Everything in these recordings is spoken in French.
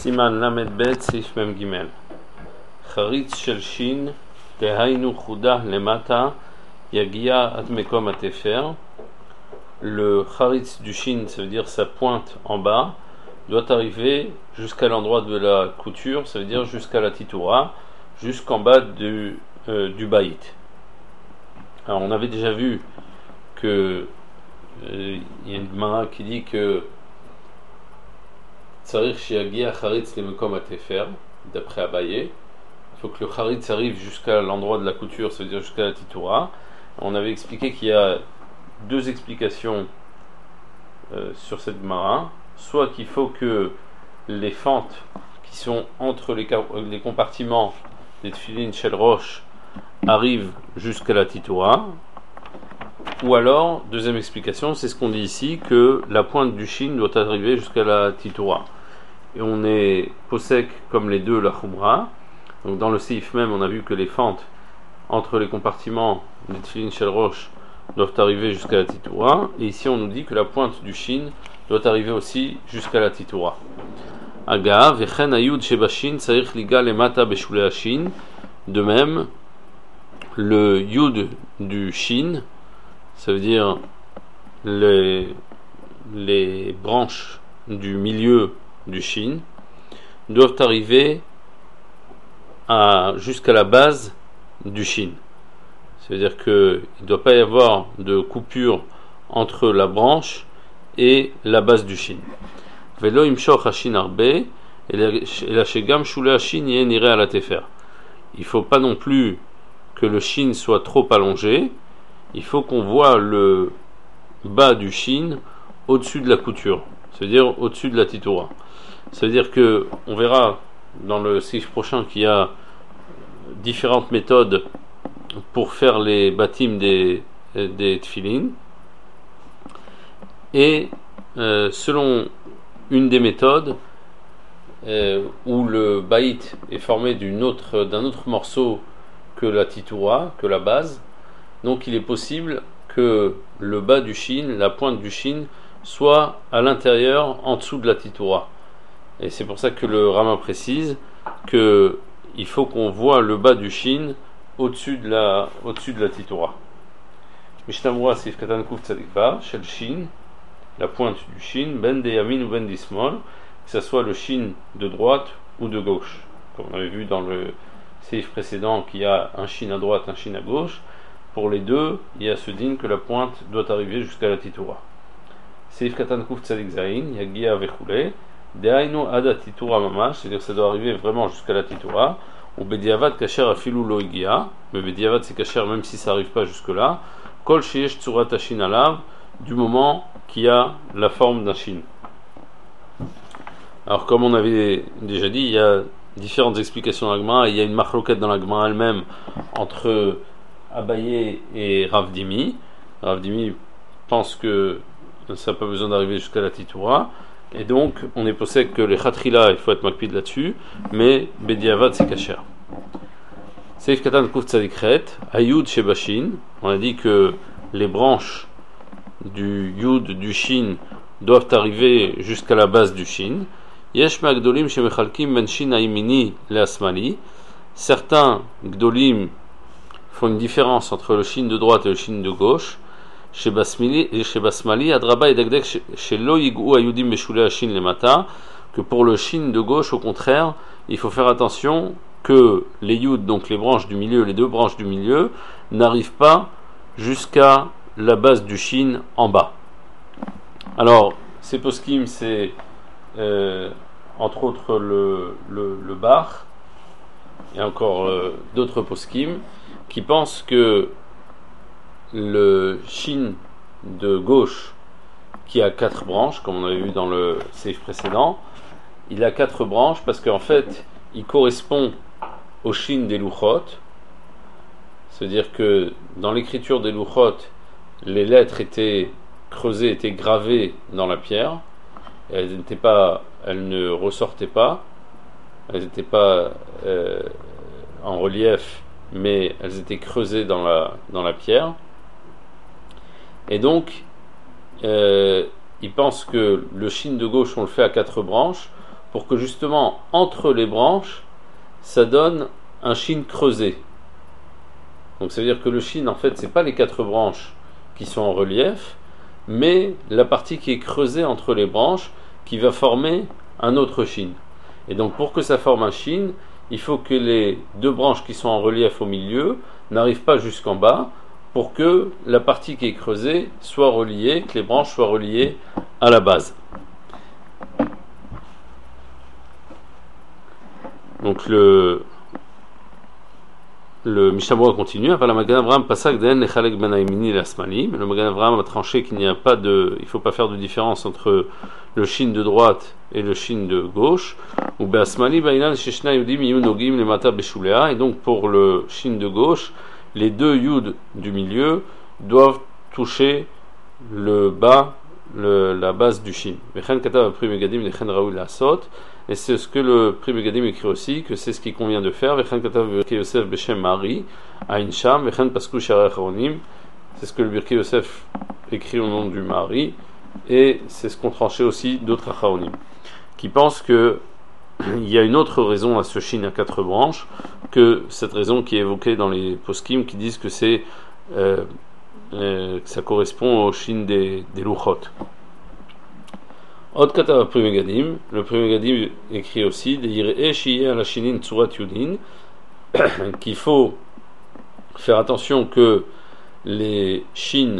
סימן ל"ב סעיף מ"ג חריץ של שין דהיינו חודה למטה יגיע עד מקום התפר. Le charitz du shin, ça veut dire sa pointe en bas, doit arriver jusqu'à l'endroit de la couture, ça veut dire jusqu'à la titura, jusqu'en bas du baït. Alors on avait déjà vu que il y a une Gemara qui dit que Tsarich shiagia charitz lemekom atefer, d'après Abaye, il faut que le charitz arrive jusqu'à l'endroit de la couture, ça veut dire jusqu'à la titura. On avait expliqué qu'il y a deux explications sur cette Gemara, soit qu'il faut que les fentes qui sont entre les compartiments des tefilin shel rosh arrivent jusqu'à la titura, ou alors, deuxième explication, c'est ce qu'on dit ici, que la pointe du shin doit arriver jusqu'à la titura. Et on est posek comme les deux la khumra. Donc dans le seif même, on a vu que les fentes entre les compartiments des tefilin shel rosh doivent arriver jusqu'à la titura, et ici on nous dit que la pointe du shin doit arriver aussi jusqu'à la titura. Aga vechen ayud shebashin tzarich liga lemata beshulei hashin. De même, le yud du shin, ça veut dire les branches du milieu du shin, doivent arriver jusqu'à la base du shin. Ça veut dire qu'il ne doit pas y avoir de coupure entre la branche et la base du shin. Velo imshoch hashin arbe, et la shegam shulei hashin yeh nireh ala tefer. Il ne faut pas non plus que le shin soit trop allongé, il faut qu'on voit le bas du shin au-dessus de la couture, c'est-à-dire au-dessus de la titura. Ça veut dire que on verra dans le sif prochain qu'il y a différentes méthodes pour faire les bâtim des tefilin, et selon une des méthodes où le baït est formé d'un autre morceau que la titura, que la base, donc il est possible que le bas du shin, la pointe du shin, soit à l'intérieur, en dessous de la titura. Et c'est pour ça que le Rama précise que il faut qu'on voit le bas du shin au-dessus de la titura. Mishnah Sif Katan Kuf Tzadik Ba, Shel Shin, la pointe du shin, ben de yamin ou ben d'ismol, que ce soit le shin de droite ou de gauche. Comme on avait vu dans le seif précédent qu'il y a un shin à droite, un shin à gauche. Pour les deux, il y a ce din que la pointe doit arriver jusqu'à la titura. Seif Katan Kuf Tzadik Zain, Yagia Vechule, Dehainu Ada Titura Mamash, c'est-à-dire que ça doit arriver vraiment jusqu'à la titura. Ou Bediavad Kacher Afilu Lo Igia, mais Bediavad c'est Kacher même si ça n'arrive pas jusque-là. Kol Sheyesh Tzurat Hashin Alav, du moment qu'il y a la forme d'un shin. Alors comme on avait déjà dit, il y a différentes explications dans la Gemara, il y a une machloket dans la Gemara elle-même entre Abaye et Rav Dimi. Rav Dimi pense que ça n'a pas besoin d'arriver jusqu'à la titura, et donc on est possède que les khatrila, il faut être makpid là-dessus, mais Bediavad c'est kasher. Seif Katan Kuf Tzadikret, Ayud Shebashin, on a dit que les branches du yud du shin doivent arriver jusqu'à la base du shin. Yesh ma'gdolim shemechalkim ben shin ha'imini le'asmali. Certains gdolim font une différence entre le shin de droite et le shin de gauche. Chez Basmali, Adraba et Dagdek chez Lo Yigou Ayudim Beshulei Hashin Lemata, que pour le shin de gauche, au contraire, il faut faire attention que les yud, donc les branches du milieu, les deux branches du milieu, n'arrivent pas jusqu'à la base du shin en bas. Alors, ces poskim, c'est entre autres le bar, et encore d'autres poskim, qui pensent que le shin de gauche, qui a 4 branches, comme on avait vu dans le seif précédent, il a 4 branches parce qu'en fait, il correspond au shin des luchot. C'est-à-dire que dans l'écriture des luchot, les lettres étaient creusées, étaient gravées dans la pierre, et elles ne ressortaient pas, elles n'étaient pas en relief, mais elles étaient creusées dans la pierre. Et donc, ils pensent que le shin de gauche, on le fait à 4 branches, pour que justement entre les branches ça donne un shin creusé. Donc ça veut dire que le shin en fait c'est pas les 4 branches qui sont en relief, mais la partie qui est creusée entre les branches qui va former un autre shin. Et donc pour que ça forme un shin, il faut que les 2 branches qui sont en relief au milieu n'arrivent pas jusqu'en bas pour que la partie qui est creusée soit reliée, que les branches soient reliées à la base. Donc le Mishnah Berurah continue. Le Magen Avraham pasak d'en lechalek ben haimini et l'asmali. Le Magen Avraham a tranché qu'il n'y a pas de, il faut pas faire de différence entre le shin de droite et le shin de gauche. Ou be'asmali ba'inan sheshna yudim yun nogim lemata beshulea. Et donc pour le shin de gauche, les 2 yud du milieu doivent toucher le bas, la base du shin. Vechen katav apri megadim lechen raoul lasot. Et c'est ce que le Pri Megadim écrit aussi, que c'est ce qu'il convient de faire. Vechen katav Birkei Yosef Beshem Mari, Ain Sham, Vechen Pasku Sharei Acharonim. C'est ce que le Birkei Yosef écrit au nom du Mari, et c'est ce qu'ont tranché aussi d'autres Acharonim, qui pensent que il y a une autre raison à ce shin à 4 branches, que cette raison qui est évoquée dans les poskim, qui disent que c'est que ça correspond au shin des Luchot. Od katav Pri Megadim, le Pri Megadim écrit aussi qu'il faut faire attention que les shin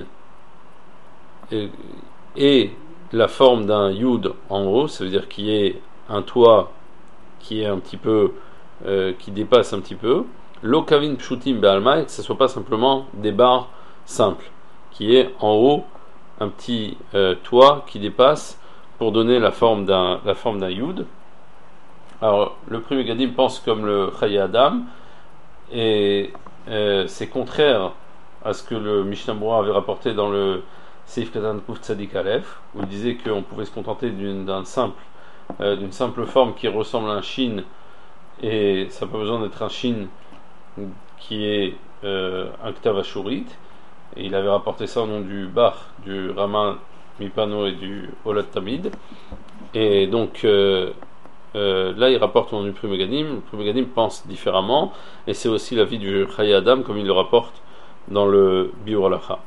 aient la forme d'un yud en haut, ça veut dire qu'il y ait un toit qui est un petit peu qui dépasse un petit peu, lo kavin pshutim be'alma, que ce soit pas simplement des barres simples, qui est en haut un petit toit qui dépasse pour donner la forme d'un yud. Alors le Pri Megadim pense comme le Chayei Adam, et c'est contraire à ce que le Mishnah Berurah avait rapporté dans le Seif Katan Kuf Tzadik Aleph, où il disait qu'on pouvait se contenter d'une simple forme qui ressemble à un shin, et ça n'a pas besoin d'être un shin qui est un Ktav Ashurit. Et il avait rapporté ça au nom du Bach, du Rama Mipano et du Olat Tamid. Et donc là il rapporte au nom du Pri Megadim. Le Pri Megadim pense différemment, et c'est aussi l'avis du Chayei Adam, comme il le rapporte dans le Biur Halacha.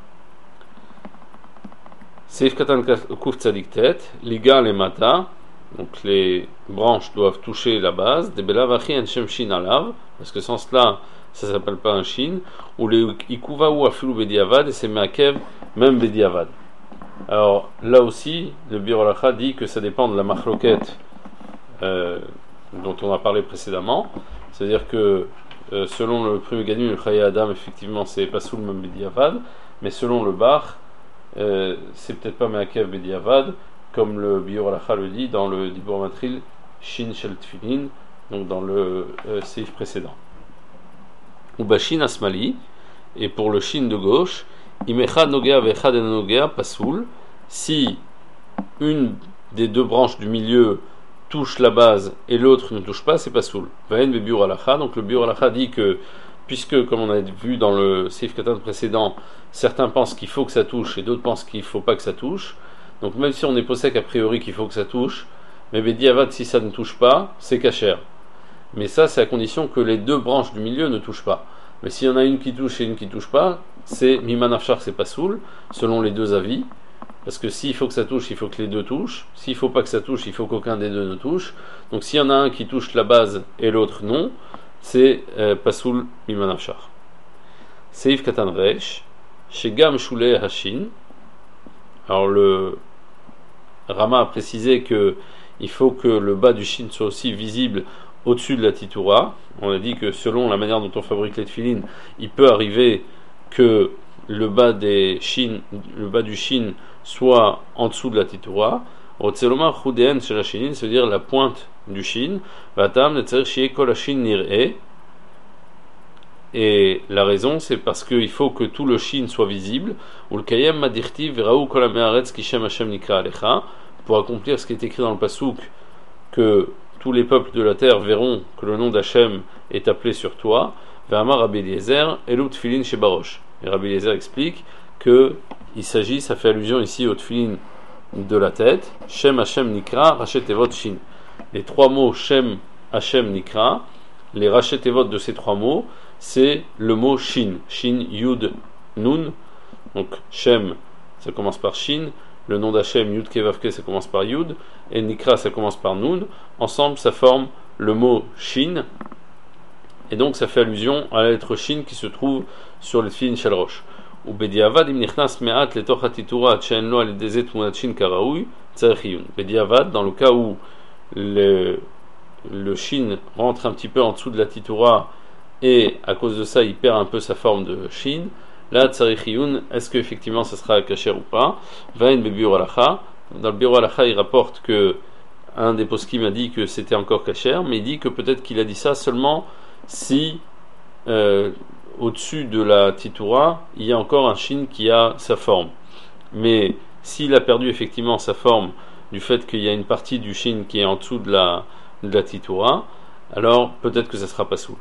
Seif Katan Kuf Tzadik Tet, Liga Lemata, donc les branches doivent toucher la base, des Belavachi en Shem Shin Alav, parce que sans cela ça s'appelle pas un shin, ou les Ikuva ou Afilu Bediavad, et c'est Meakev, même Bediavad. Alors là aussi, le Biur Halacha dit que ça dépend de la machloket dont on a parlé précédemment, c'est-à-dire que selon le Pri Megadim et le Chayei Adam, effectivement c'est Pasoul même Bediavad, mais selon le Bach, c'est peut-être pas Meakev Bediavad, comme le Biur Halacha le dit dans le Dibur Matril Shin Shel Tfilin, donc dans le seif précédent. Ou Bashin Asmali, et pour le shin de gauche, Imechad Nogea Vechad En Nogea Pasoul, si une des 2 branches du milieu touche la base et l'autre ne touche pas, c'est Pasoul. Vahen Be Biur Halacha, donc le Biur Halacha dit que, puisque comme on a vu dans le seif katan précédent, certains pensent qu'il faut que ça touche et d'autres pensent qu'il ne faut pas que ça touche, donc même si on est possèque a priori qu'il faut que ça touche, mais Bediavad, si ça ne touche pas, c'est kasher. Mais ça, c'est à condition que les 2 branches du milieu ne touchent pas. Mais s'il y en a une qui touche et une qui ne touche pas, c'est Miman Afshar, c'est Pasoul, selon les 2 avis. Parce que s'il faut que ça touche, il faut que les 2 touchent. S'il ne faut pas que ça touche, il faut qu'aucun des 2 ne touche. Donc s'il y en a un qui touche la base et l'autre non, c'est Pasoul Miman Afshar. Seif Katan Resh, Shegam Shulei Hashin. Alors le Rama a précisé que il faut que le bas du shin soit aussi visible au-dessus de la titoura. On a dit que selon la manière dont on fabrique les tefilines, il peut arriver que le bas du shin soit en dessous de la titoura. Otzeloma chudeen shel hashinin, c'est-à-dire la pointe du shin. Vatam netzer shieh kol hashin nir'eh. Et la raison, c'est parce qu'il faut que tout le shin soit visible. Ul kayem madirtiv veraou kol hame'aretz kishem Hashem nikra alecha, pour accomplir ce qui est écrit dans le pasouk, que tous les peuples de la terre verront que le nom d'Hachem est appelé sur toi. Ve'amar Rabbi Eliezer, Elu tfilin shebarosh. Et Rabbi Eliezer explique que il s'agit, ça fait allusion ici au tfilin de la tête, Shem Hashem Nikra, Rachet Evot Shin. les trois mots Shem, Hashem, Nikra, les rachetevot de ces trois mots, c'est le mot Shin. Shin, Yud, Nun. Donc Shem, ça commence par Shin. Le nom d'Hashem, Yud Kevavke, ça commence par Yud. Et Nikra, ça commence par Nun. Ensemble, ça forme le mot Shin. Et donc, ça fait allusion à la lettre Shin qui se trouve sur le Tfilin Shel Rosh. Ou Bediavad, im nichnas me'at letoch hatitura she'en lo alidezet munat Shin karaoui, tzarech iyun. Bediavad, dans le cas où le Shin rentre un petit peu en dessous de la titura et à cause de ça, il perd un peu sa forme de Shin. Là, tzarech iyun, est-ce qu'effectivement ça sera kasher ou pas? Vain bebiur alacha. Dans le biur alacha, il rapporte que un des poskim a dit que c'était encore kasher, mais il dit que peut-être qu'il a dit ça seulement si au-dessus de la titura, il y a encore un shin qui a sa forme. Mais s'il a perdu effectivement sa forme du fait qu'il y a une partie du shin qui est en dessous de la titura, alors peut-être que ça sera pas soul.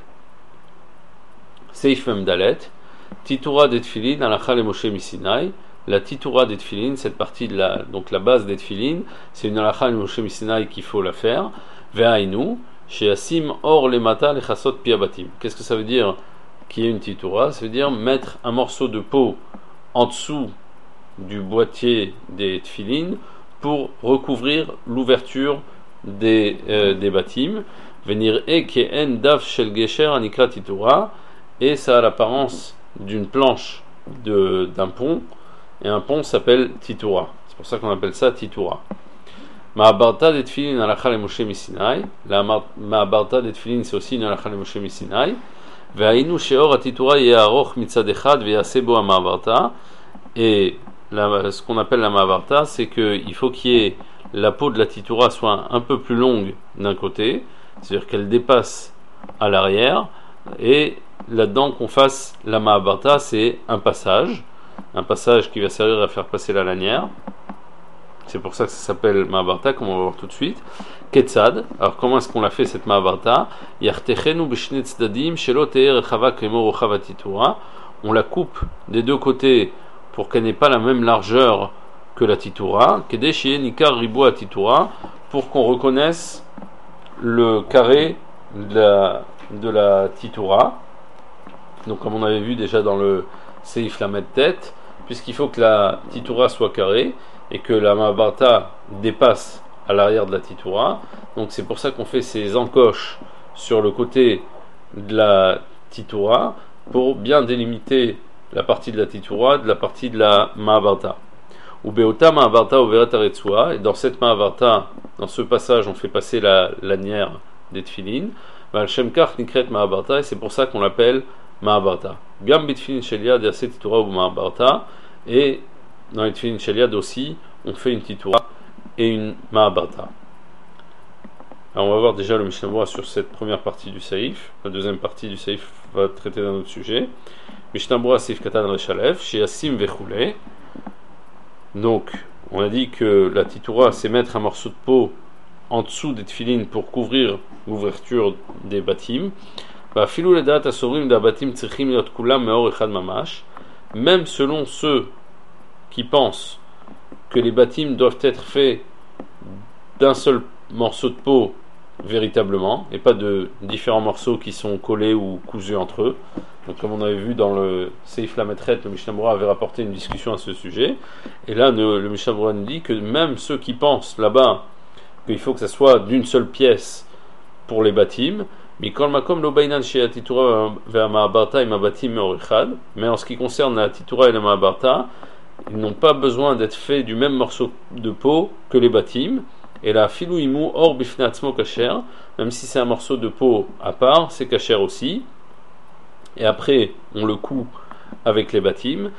Seif Memdalet, titura des tfilin alacha le Moshe Misinai. La titura des tfilin, cette partie de donc la base des tfilin, c'est une alacha le Moshe Misinai qu'il faut la faire. Ve'ainu chez Asim or les mata les chassot piabatim. Qu'est-ce que ça veut dire qu'il y ait une titura? Ça veut dire mettre un morceau de peau en dessous du boîtier des tfilin pour recouvrir l'ouverture des batim. Venir e keen dav shel gesher anikra titura, et ça a l'apparence d'une planche d'un pont, et un pont s'appelle titura. C'est pour ça qu'on appelle ça titura. Ma'abarta des tfilin alacha le Moshe Misinai. La Ma'abarta des tfilin, c'est aussi une alacha le Moshe Misinai. Ve'ainu she'or atitura ye'aroch mitzad echad ve'yaseh bo ha'ma'abarta. Et ce qu'on appelle la Ma'abarta, c'est qu'il faut qu'il y ait la peau de la titura soit un peu plus longue d'un côté, c'est-à-dire qu'elle dépasse à l'arrière, et là-dedans qu'on fasse la Ma'abarta, c'est un passage qui va servir à faire passer la lanière. C'est pour ça que ça s'appelle Ma'abarta, comme on va voir tout de suite. Ketzad. Alors comment est-ce qu'on l'a fait cette Ma'abarta? Yartechenu b'shnei tzdadim shelo te'er rechava kemo rochav hatitura. On la coupe des deux côtés pour qu'elle n'ait pas la même largeur que la titura. Kedei sheyeh nikar ribo hatitura, pour qu'on reconnaisse le carré de la titura. Donc comme on avait vu déjà dans le Seif Lamed Tête, puisqu'il faut que la titura soit carrée et que la Ma'abarta dépasse à l'arrière de la titura. Donc c'est pour ça qu'on fait ces encoches sur le côté de la titura pour bien délimiter la partie de la titura de la partie de la Ma'abarta. Ou Beota Ma'abarta Overet Aretsua, et dans cette Ma'abarta, dans ce passage, on fait passer la lanière des tfilin. Val Shemkach Nikret Ma'abarta, et c'est pour ça qu'on l'appelle Ma'abarta. Gam Bitfilin Sheliad Yase Titura ou Ma'abarta, et dans les tfilin Sheliad aussi, on fait une titura et une Ma'abarta. Alors on va voir déjà le Mishnah Berurah sur cette première partie du Saïf. La deuxième partie du Saïf va traiter d'un autre sujet. Mishnah Berurah Saïf Katan Rechalef, chez Asim Vechoulé. Donc, on a dit que la titura, c'est mettre un morceau de peau en dessous des tfilin pour couvrir l'ouverture des batim. Filou le dat asorim da batim tzrichim liot kulam meor echad mamash. Même selon ceux qui pensent que les batim doivent être faits d'un seul morceau de peau véritablement, et pas de différents morceaux qui sont collés ou cousus entre eux. Donc comme on avait vu dans le Seif Lametret, le Mishnah Berurah avait rapporté une discussion à ce sujet, et là le Mishnah Berurah nous dit que même ceux qui pensent là-bas qu'il faut que ça soit d'une seule pièce pour les batim, mais en ce qui concerne la titura et la Ma'abarta, ils n'ont pas besoin d'être faits du même morceau de peau que les batim. Et la filou imu or bifnatzmo kasher, même si c'est un morceau de peau à part, c'est kasher aussi. Et après, on le coud avec les batim.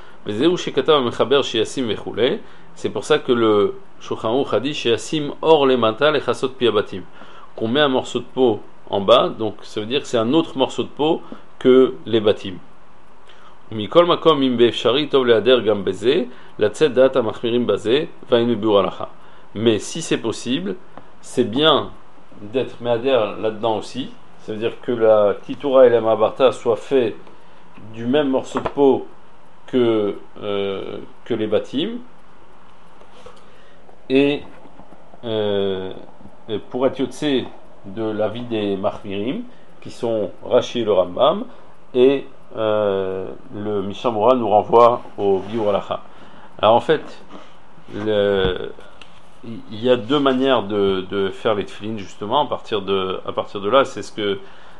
C'est pour ça que le Shulchan Aruch a dit sheyasim or le mata le chasot pi batim, qu'on met un morceau de peau en bas, donc ça veut dire que c'est un autre morceau de peau que les batim. Mikol makom im be'efshari tov le'ader gam beze, la tzed dat amachmirim baze, va'inu biur alacha. Mais si c'est possible, c'est bien d'être me'ader là-dedans aussi. Ça veut dire que la titura et la Ma'abarta soient faits du même morceau de peau que les batim. Et pour être yotse de l'avis des Mahmirim, qui sont Rashi et le Rambam, et le Mishnah Berurah nous renvoie au Biur Halacha. Alors en fait, il y a deux manières de faire les tefillin, justement. À partir de là, c'est ce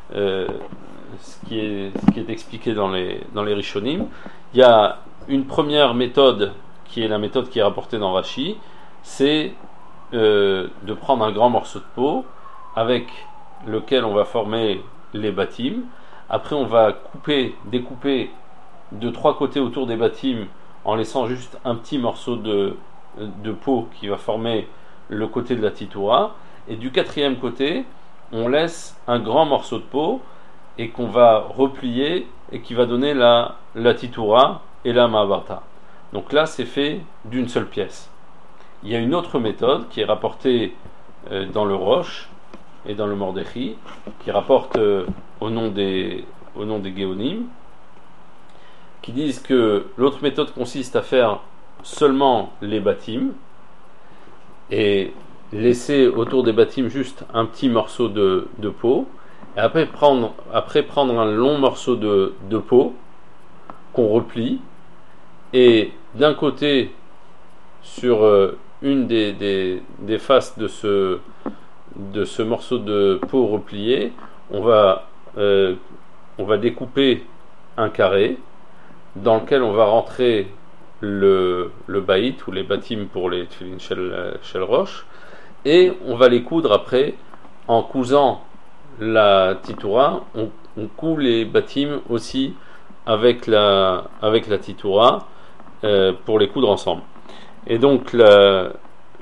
qui est expliqué dans les Rishonim. Il y a une première méthode qui est la méthode qui est rapportée dans Rashi, c'est de prendre un grand morceau de peau avec lequel on va former les bâtiments. Après, on va découper de trois côtés autour des bâtiments en laissant juste un petit morceau de peau qui va former le côté de la titoura. Et du quatrième côté, on laisse un grand morceau de peau et qu'on va replier et qui va donner la titoura et la ma'abarta. Donc là, c'est fait d'une seule pièce. Il y a une autre méthode qui est rapportée dans le Rosh et dans le Mordechai, qui rapporte au nom des Géonim, qui disent que l'autre méthode consiste à faire seulement les bâtiments et laisser autour des bâtiments juste un petit morceau de peau, et après prendre un long morceau de peau qu'on replie, et d'un côté sur une des faces de ce morceau de peau replié, on va découper un carré dans lequel on va rentrer le baït ou les bâtiments pour les tefillin shel roche, et on va les coudre après en cousant la titoura. On coud les bâtiments aussi avec la titoura pour les coudre ensemble. Et donc le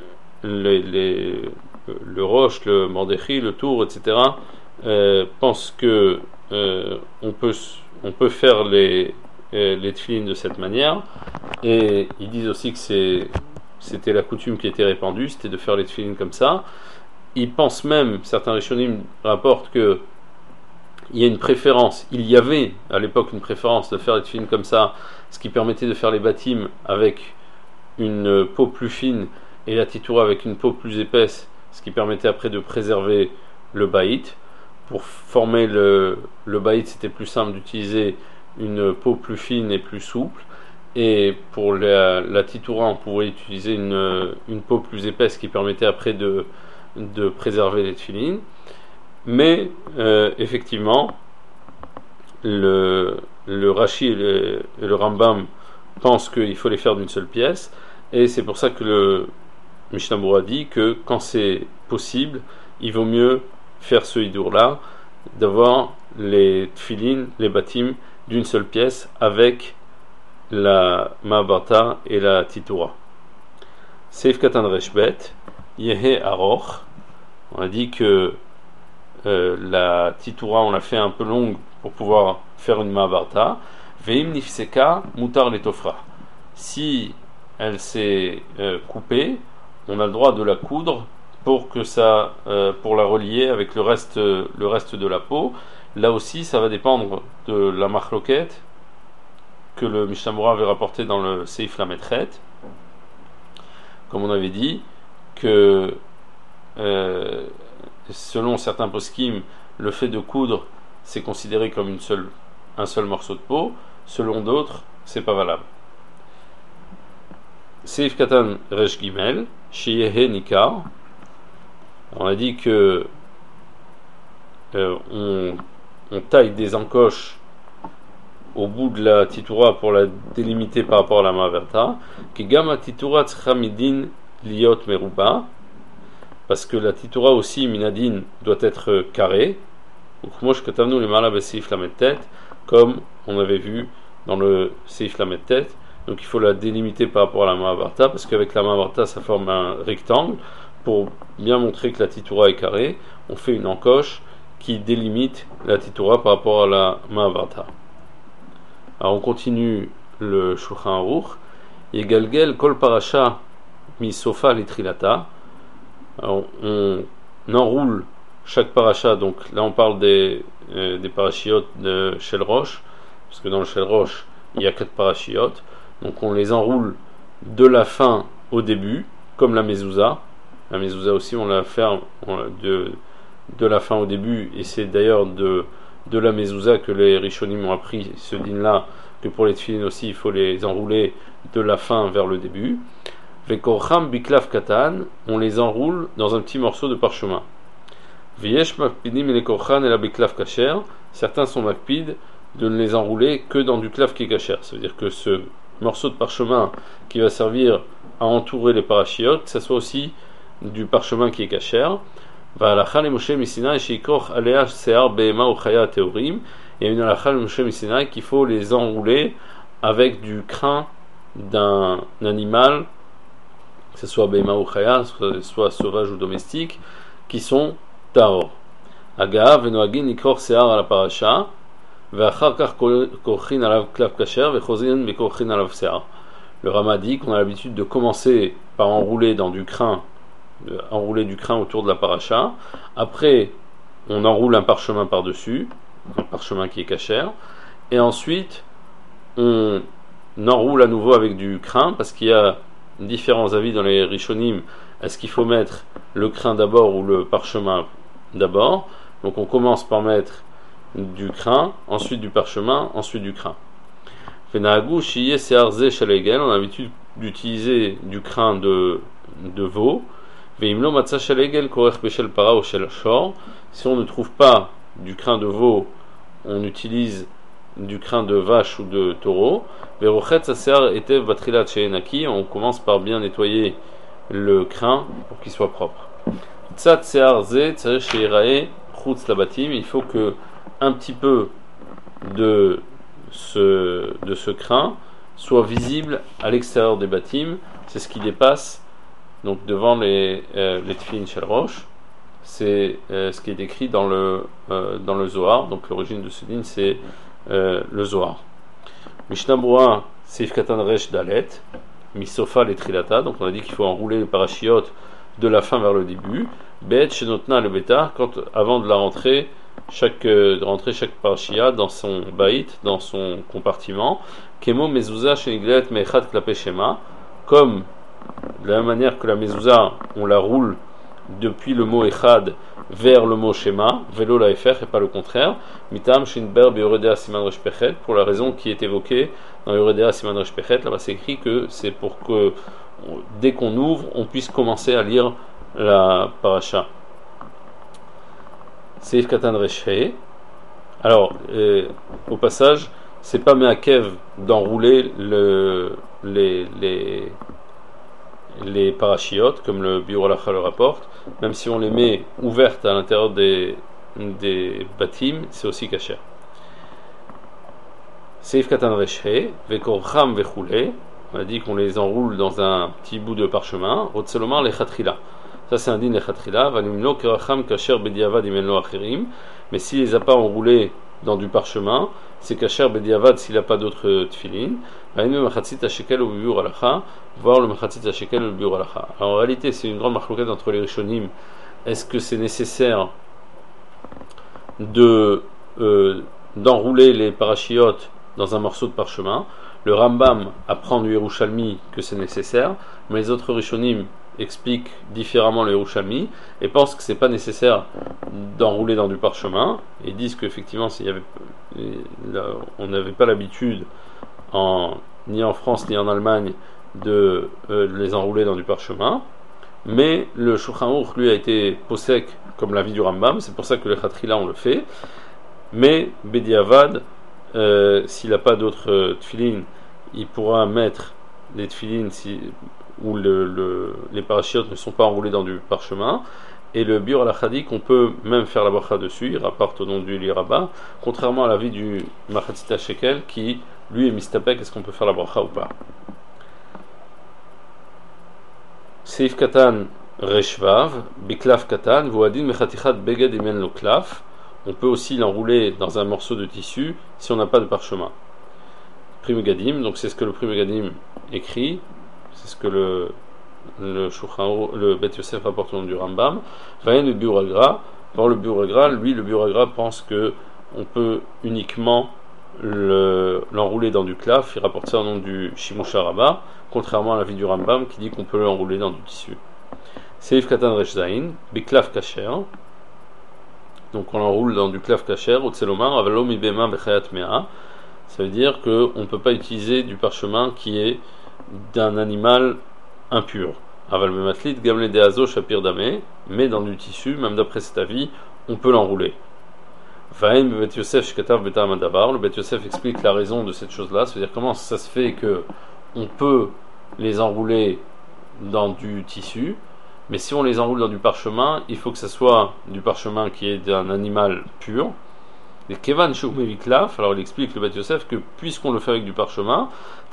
Roche, le Mordechai, le Tour, etc. Pensent que on peut faire les tefillin de cette manière, et ils disent aussi que c'était la coutume qui était répandue, c'était de faire les tefillin comme ça. Ils pensent même, certains Rishonim rapportent que il y avait à l'époque une préférence de faire les tefillin comme ça, ce qui permettait de faire les bâtiments avec une peau plus fine et la titoura avec une peau plus épaisse, ce qui permettait après de préserver le baït. Pour former le baït, c'était plus simple d'utiliser une peau plus fine et plus souple, et pour la titoura, on pouvait utiliser une peau plus épaisse qui permettait après de préserver les tefillin. Mais effectivement, le Rashi et le Rambam pensent qu'il faut les faire d'une seule pièce, et c'est pour ça que le Mishnah Berurah dit que quand c'est possible, il vaut mieux faire ce hidour-là, d'avoir les tefillin, les bâtiments d'une seule pièce avec la ma'abarta et la titoura. Seif katan reshbet, yehe aroch. On a dit que la titoura, on l'a fait un peu longue pour pouvoir faire une ma'abarta. Veim nifseka mutar letofra. Si elle s'est coupée, on a le droit de la coudre pour la relier avec le reste de la peau. Là aussi, ça va dépendre de la machloket que le Mishnah Berurah avait rapporté dans le Seif Lametret. Comme on avait dit, que selon certains poskim, le fait de coudre, c'est considéré comme un seul morceau de peau. Selon d'autres, c'est pas valable. Seif Katan Resh Gimel, Sheyehe Nikar. On a dit que on taille des encoches au bout de la titoura pour la délimiter par rapport à la ma'abarta. Kigama titoura tzchamidin liot meruba, parce que la titoura aussi minadin doit être carrée. Comme on avait vu dans le Seif Lamettet. Donc il faut la délimiter par rapport à la ma'abarta, parce qu'avec la ma'abarta ça forme un rectangle. Pour bien montrer que la titoura est carrée, on fait une encoche qui délimite la titoura par rapport à la ma'abarta. Alors on continue le Shulchan Aruch. Yegalgel kol parasha mi sofa litrilata. Alors on enroule chaque parasha. Donc là on parle des parachiotes de Shel Rosh, parce que dans le Shel Rosh il y a 4 parachiotes. Donc on les enroule de la fin au début, comme la mezouza. La mezouza aussi, on la fait de la fin au début, et c'est d'ailleurs de la mezouza que les rishonim ont appris ce din-là, que pour les tefilin aussi, il faut les enrouler de la fin vers le début. Vekorcham biklav katan, on les enroule dans un petit morceau de parchemin. Viesh makpidim et korchan et la biklav kacher, certains sont makpid de ne les enrouler que dans du klav qui est kacher. Ça veut dire que ce morceau de parchemin qui va servir à entourer les parachiotes, que ce soit aussi du parchemin qui est kacher. Il y a une halakha de Moshe Missinaï qu'il faut les enrouler avec du crin d'un animal, que ce soit Behema ou Chaya, soit sauvage ou domestique, qui sont Tahor. Agav, Venoagin, Nikor Sear à la paracha, Veachar Kar Korchin alav Klav Kacher, Vechozin Bekorchin alav Sear. Le Rama dit qu'on a l'habitude de commencer par enrouler dans du crin, enrouler du crin autour de la paracha. Après, on enroule un parchemin par-dessus, un parchemin qui est cachère, et ensuite on enroule à nouveau avec du crin, parce qu'il y a différents avis dans les rishonim. Est-ce qu'il faut mettre le crin d'abord ou le parchemin d'abord? Donc on commence par mettre du crin, ensuite du parchemin, ensuite du crin. On a l'habitude d'utiliser du crin de veau. Si on ne trouve pas du crin de veau, on utilise du crin de vache ou de taureau. On commence par bien nettoyer le crin pour qu'il soit propre. Il faut que un petit peu de ce crin soit visible à l'extérieur des bâtiments. C'est ce qui dépasse donc devant les tefilin shel rosh. C'est ce qui est écrit dans le Zohar. Donc l'origine de ce din, c'est le Zohar. Mishnah Brura Seif Katan Resh Dalet Misofa les Trilata. Donc on a dit qu'il faut enrouler les parachiotes de la fin vers le début. Bet Shenotna le Beta, avant de rentrer chaque parachia dans son baït, dans son compartiment. Kemo Mezouza Sheniglet Mechad Klape Shema, comme de la même manière que la mezouza, on la roule depuis le mot Echad vers le mot Shema, Velo la Efer, et pas le contraire. Mitam Shinber Beyoredea Siman Reshpechet, pour la raison qui est évoquée dans Yoredea Siman Reshpechet. Là-bas c'est écrit que c'est pour que dès qu'on ouvre, on puisse commencer à lire la paracha. Seif Katan Reshe. Alors, au passage, c'est pas Meakev d'enrouler les parachiotes, comme le Biur Halacha le rapporte, même si on les met ouvertes à l'intérieur des bâtiments, c'est aussi caché. Seif Katan Reshe, Vekorcham Vechule, on a dit qu'on les enroule dans un petit bout de parchemin, Otselomar Lechatrila. Ça c'est un din Lechatrila, Vanimlo Keracham Kacher Bediavad Imenlo Achirim, mais s'il les a pas enroulés dans du parchemin, c'est Kacher Bediavad s'il n'a pas d'autres tefilin. Voir le Machatzit HaShekel ou Biur Halacha, voir le Machatzit HaShekel ou le Biur Halacha. Alors en réalité, c'est une grande marloquette entre les Rishonim. Est-ce que c'est nécessaire d'enrouler les parachiotes dans un morceau de parchemin? Le Rambam apprend du Yerushalmi que c'est nécessaire, mais les autres Rishonim expliquent différemment le Yerushalmi et pensent que c'est pas nécessaire d'enrouler dans du parchemin, et disent qu'effectivement on n'avait pas l'habitude ni en France ni en Allemagne de les enrouler dans du parchemin, mais le Shulchan Aruch lui a été posek comme l'avis du Rambam, c'est pour ça que le Khatrila on le fait, mais Bediavad s'il n'a pas d'autres tefilin, il pourra mettre les tefilin où les parachiotes ne sont pas enroulés dans du parchemin. Et le Biur Halacha dit qu'on peut même faire la bracha dessus, il rapporte au nom du Liraba, contrairement à l'avis du Machatzit HaShekel qui lui est mistapek, est-ce qu'on peut faire la bracha ou pas. Seif Katan Reshvav, Biklav Katan, Voadin Mechatichat Beged Imen Lo Klaf. On peut aussi l'enrouler dans un morceau de tissu si on n'a pas de parchemin. Pri Megadim, donc c'est ce que le Pri Megadim écrit, c'est ce que le Bet Yosef rapporte au nom du Rambam. Vayen le Biur Hagra, voir le Biur Hagra, lui le Biur Hagra pense que on peut uniquement l'enrouler dans du klaf, il rapporte ça au nom du Shimush Rabbah, contrairement à l'avis du Rambam qui dit qu'on peut l'enrouler dans du tissu. Seif Katan Resh Zain, Biklav Kacher. Donc on l'enroule dans du klav kacher, Otselomar, Avalo Mibema Bechayat Mea. Ça veut dire qu'on ne peut pas utiliser du parchemin qui est d'un animal impur. Aval Mematlit, Gamle de Azo, Shapir Dame, mais dans du tissu, même d'après cet avis, on peut l'enrouler. Vaim Bet Yosef Shkatav Beta Amadabar. Le Bet Yosef explique la raison de cette chose-là, c'est-à-dire comment ça se fait que on peut les enrouler dans du tissu. Mais si on les enroule dans du parchemin, il faut que ce soit du parchemin qui est d'un animal pur. Et Kevan Shumeviklaf, alors il explique le Bat Yosef que puisqu'on le fait avec du parchemin, à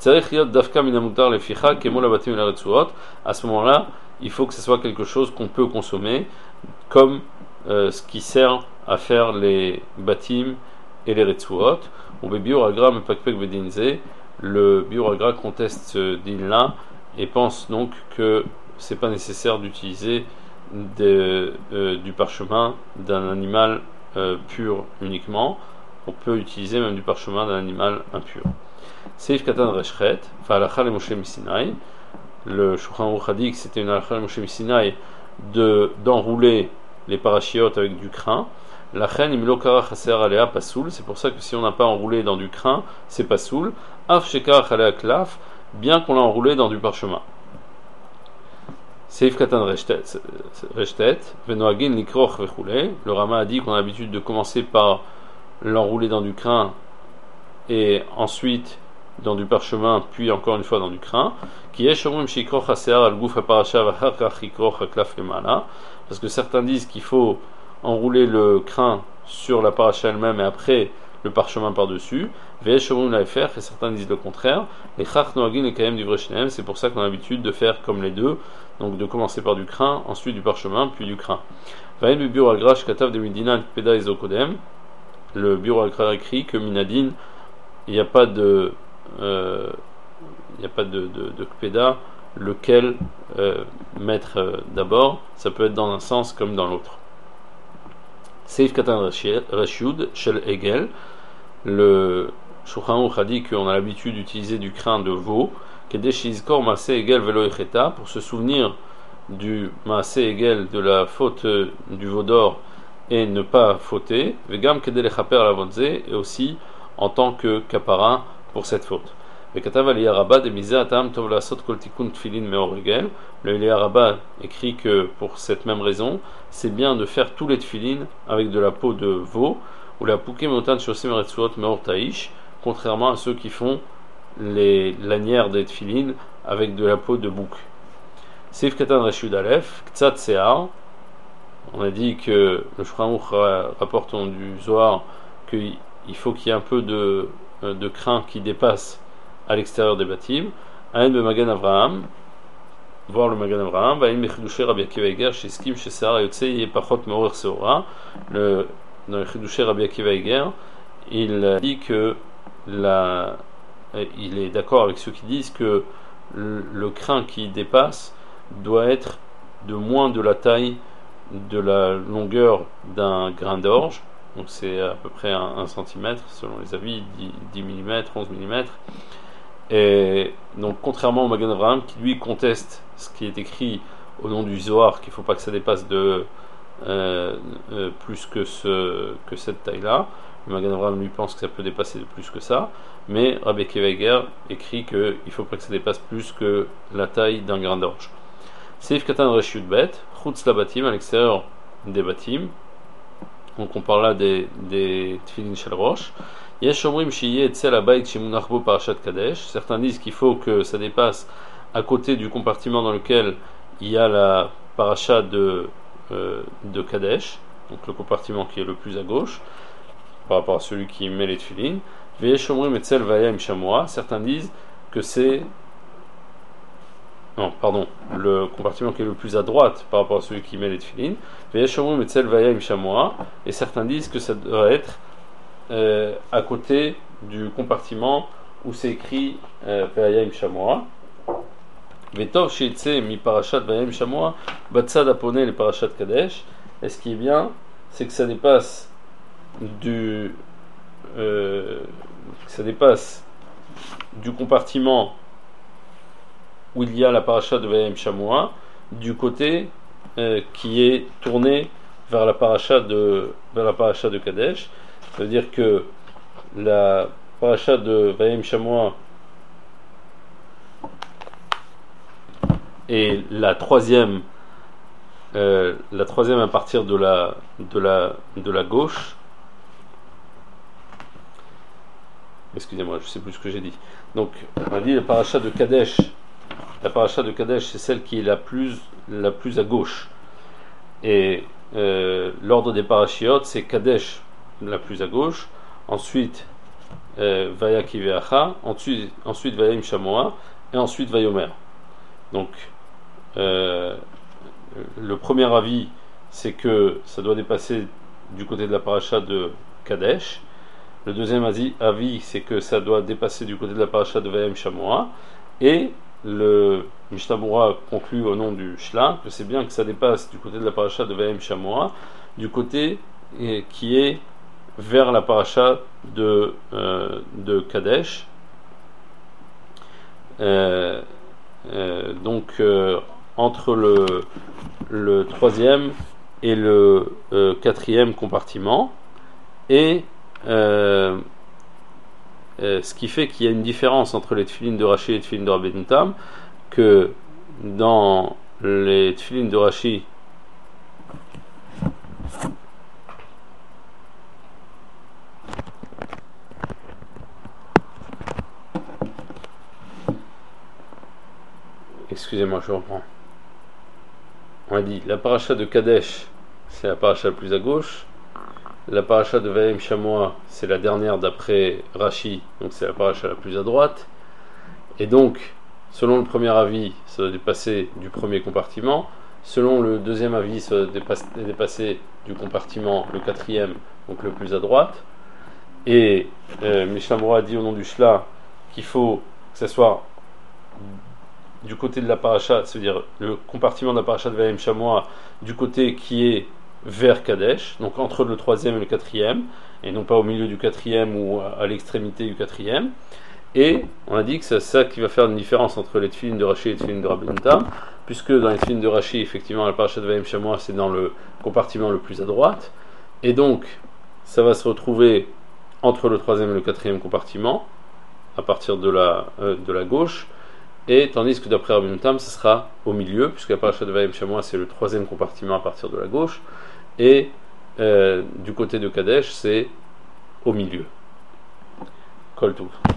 ce moment-là, il faut que ce soit quelque chose qu'on peut consommer, comme ce qui sert à faire les batim et les retsuot. Le Biuragra conteste ce deal-là et pense donc que c'est pas nécessaire d'utiliser du parchemin d'un animal pur uniquement. On peut utiliser même du parchemin d'un animal impur. Seif Katan Reshret, Fa'alacha le Moshe Misinaï. Le Shulchan Aruch a dit que c'était une Alacha le Moshe Misinaï d'enrouler les parachiotes avec du crin. La chen imlo kara chaser alea pasoul. C'est pour ça que si on n'a pas enroulé dans du crin, c'est pasoul. Af shekar alea klaf, bien qu'on l'a enroulé dans du parchemin. Seif Katan Reshtet, Venoagin Likroch Vechule. Le Rama a dit qu'on a l'habitude de commencer par l'enrouler dans du crin et ensuite dans du parchemin, puis encore une fois dans du crin. Qui est Shomrim Shikroch Aser al Guf Parasha Vachar Chikroch Klaf Lemala. Parce que certains disent qu'il faut enrouler le crin sur la paracha elle-même et après le parchemin par-dessus. Et certains disent le contraire. Les chach noagin et kayem du vrai shneem, c'est pour ça qu'on a l'habitude de faire comme les deux, donc de commencer par du crin, ensuite du parchemin, puis du crin. Le bureau agra écrit que minadin, il n'y a pas de kpeda, lequel mettre d'abord, ça peut être dans un sens comme dans l'autre. Seif Katan Rashud, Shel Egel, le Shulchan Aruch a dit qu'on a l'habitude d'utiliser du crin de veau, Kedeshizkor Maase Egel Velo Echeta, pour se souvenir du Maase Egel, de la faute du veau d'or et ne pas fauter, Vegam Kedele Chaper Lavonze, et aussi en tant que kapara pour cette faute. Le Eliya Rabba écrit que pour cette même raison, c'est bien de faire tous les tefilines avec de la peau de veau, ou la pouké meotan shosim retsuot meor taïch, contrairement à ceux qui font les lanières des tefilines avec de la peau de bouc. Seif Katan Reshud Aleph, Ktsat Sear, on a dit que le Shulchan Aruch rapporte du Zohar qu'il faut qu'il y ait un peu de crin qui dépasse à l'extérieur des bâtiments. Aïn be Magan Avraham, voir le Magan Avraham, Aïn Mechidouché Rabbi Akiva Eger, chez Skim, chez Seara Yotse, Yepachot Meorer Seora. Dans le Chidouché Rabbi Akiva Eger, il dit que il est d'accord avec ceux qui disent que le crin qui dépasse doit être de moins de la taille de la longueur d'un grain d'orge. Donc c'est à peu près 1 cm selon les avis, 10 mm, 11 mm. Et donc contrairement au Magan Avraham qui lui conteste ce qui est écrit au nom du Zohar, qu'il ne faut pas que ça dépasse de plus que cette taille-là, le Magan Avraham lui pense que ça peut dépasser de plus que ça, mais Rabbi Akiva Eger écrit qu'il ne faut pas que ça dépasse plus que la taille d'un grain d'orge. Seif Katan Reshut Bet, Chutz la Batim, à l'extérieur des Batim. Donc on parle là des Tfilin Shel Rosh. Certains disent qu'il faut que ça dépasse à côté du compartiment dans lequel il y a la paracha de Kadesh, donc le compartiment qui est le plus à gauche par rapport à celui qui met les tefilines. Certains disent que c'est le compartiment qui est le plus à droite par rapport à celui qui met les tefilines. Et certains disent que ça doit être à côté du compartiment où c'est écrit Vayayim Shamoa. Vetov sheitse mi parashat Vayayim Shamoa batsad apone le parashat Kadesh. Et ce qui est bien, c'est que ça dépasse du compartiment où il y a la paracha de Vayayim Shamoa du côté qui est tourné vers la paracha de Kadesh. Ça veut dire que la paracha de Vayem Shamoa est la troisième à partir de la gauche. Excusez-moi, je ne sais plus ce que j'ai dit. Donc, on a dit la paracha de Kadesh. La paracha de Kadesh, c'est celle qui est la plus à gauche. Et l'ordre des parachiotes, c'est Kadesh, la plus à gauche. Ensuite, Vaya Kiveacha. Ensuite Vayem Shamoa. Et ensuite Vayomer. Donc, le premier avis, c'est que ça doit dépasser du côté de la paracha de Kadesh. Le deuxième avis, c'est que ça doit dépasser du côté de la paracha de Vayem Shamoa. Et le Mishnah Berurah conclut au nom du Shla que c'est bien que ça dépasse du côté de la paracha de Vayem Shamoa, du côté qui est vers la paracha de Kadesh. Donc entre le troisième et le quatrième compartiment, et ce qui fait qu'il y a une différence entre les tefilines de Rashi et les tefilines de Rabbeinu Tam, que dans les tefilines de Rashi, excusez-moi, je reprends. On a dit la paracha de Kadesh, c'est la paracha la plus à gauche. La paracha de Vayem Shamoa, c'est la dernière d'après Rashi, donc c'est la paracha la plus à droite. Et donc, selon le premier avis, ça doit dépasser du premier compartiment. Selon le deuxième avis, ça doit dépasser du compartiment le quatrième, donc le plus à droite. Et Mishnah Berurah dit au nom du Shla qu'il faut que ce soit du côté de la paracha, c'est-à-dire le compartiment de la paracha de Vayem Shamoa, du côté qui est vers Kadesh, donc entre le troisième et le quatrième, et non pas au milieu du quatrième ou à l'extrémité du quatrième. Et on a dit que c'est ça qui va faire une différence entre les tefilines de Rashi et les tefilines de Rabbeinu Tam, puisque dans les tefilines de Rashi, effectivement, la paracha de Vayem Shamoa, c'est dans le compartiment le plus à droite, et donc ça va se retrouver entre le troisième et le quatrième compartiment, à partir de la gauche, et tandis que d'après Rabbeinu Tam, ce sera au milieu, puisque la paracha de Vayem Shamoa, c'est le troisième compartiment à partir de la gauche, et du côté de Kadesh, c'est au milieu. Kol Tuv.